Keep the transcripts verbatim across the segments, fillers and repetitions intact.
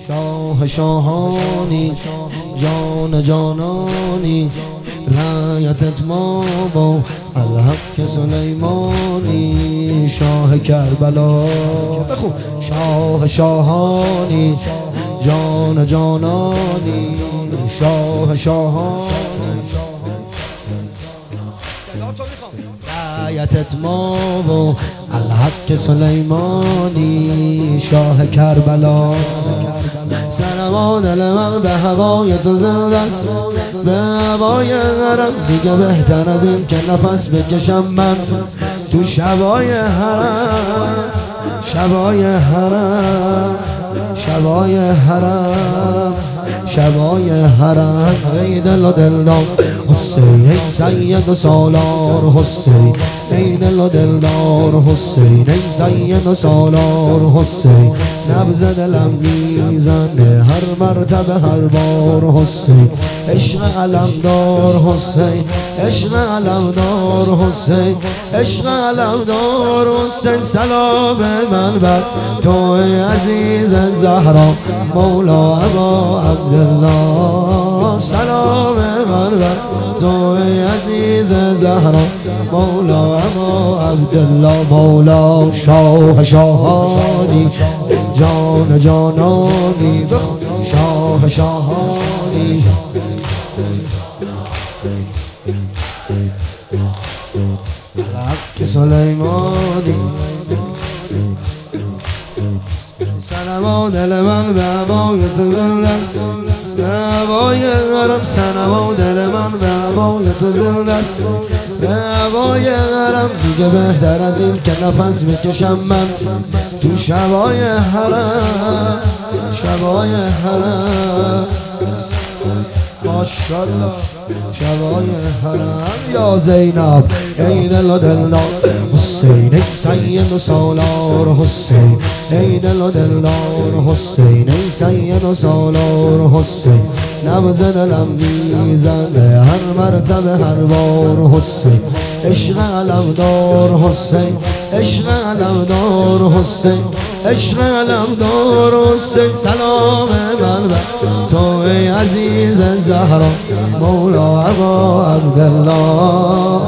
شاه شاهانی جان جانانی رایتت ما با الحق سلیمانی شاه کربلا بخون شاه شاهانی جان جانانی شاه شاهانی رایتت ما و الحق سلیمانی شاه کربلا سرما دل من به هوای تو زنده است به هوای حرم دیگه بهتر از این که نفس بکشم من تو شبای حرم شبای حرم شبای حرم شبای حرم ای دل و دلدار حسین ای سید و سالار حسین ای دل و دلدار حسین ای سید و سالار حسین نبض دلم میزنه هر مرتبه هر بار حسین عشق علمدار حسین عشق علمدار حسین عشق علمدار حسین سلام من بر تو عزیز زهرا مولا ابا عبدالله سلام من بر تو عزیز زهرا مولا ابا عبدالله مولا شاه شاهانی جان جانانی شاه شاهانی الحق سلیمانی سنما دل من به هوای تو زنده است به هوای حرم سنما دل من به هوای تو زنده است به هوای حرم دیگه بهتر از این که نفس میکشم من تو شبای حرم شبای حرم ماشاءالله شبای حرم یا زینب ای دل و دلدار حسین ای سید و سالار حسین ای دل و دلدار حسین ای سید و سالار حسین نبض دلم میزنه هر مرتبه هر بار حسین عشق علمدار حسین عشق علمدار حسین عشق علمدار حسین سلام من بر تو ای عزیز زهرا مولا ابا عبدالله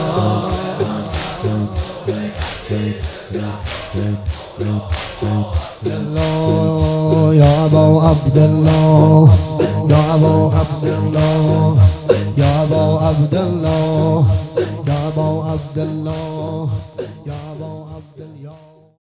الله يا أبا عبد الله يا أبا عبد الله يا أبا عبد الله يا أبا عبد الله يا أبا عبد الله